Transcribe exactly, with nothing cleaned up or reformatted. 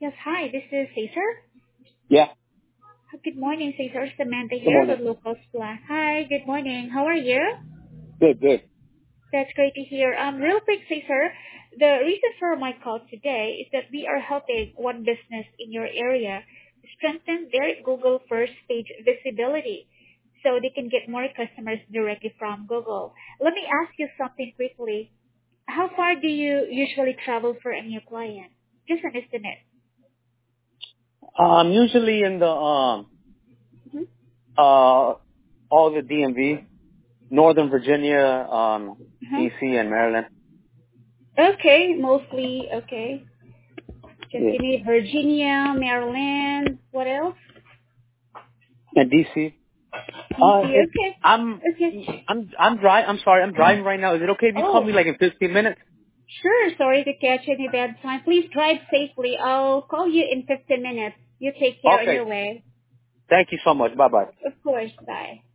Yes, hi, this is Cesar. Yeah. Good morning, Cesar. Samantha Good here morning. with Local Plus. Hi, good morning. How are you? Good, good. That's great to hear. Um, real quick, Cesar, the reason for my call today is that we are helping one business in your area strengthen their Google first page visibility so they can get more customers directly from Google. Let me ask you something quickly. How far do you usually travel for a new client? Just an estimate. Um, usually in the um Mhm. uh all the D M V, Northern Virginia, um, Uh-huh. D C, and Maryland. Okay, mostly okay. Just Yeah. give me Virginia, Maryland. What else? And D C. D Uh, C. if Okay. I'm Okay. I'm I'm driving. I'm sorry. I'm driving right now. Is it okay if you call Oh, me like in fifteen minutes? sure. Sorry to catch any bad time. Please drive safely. I'll call you in fifteen minutes. You take care on Okay. your way. Thank you so much. Bye bye. Of course. Bye.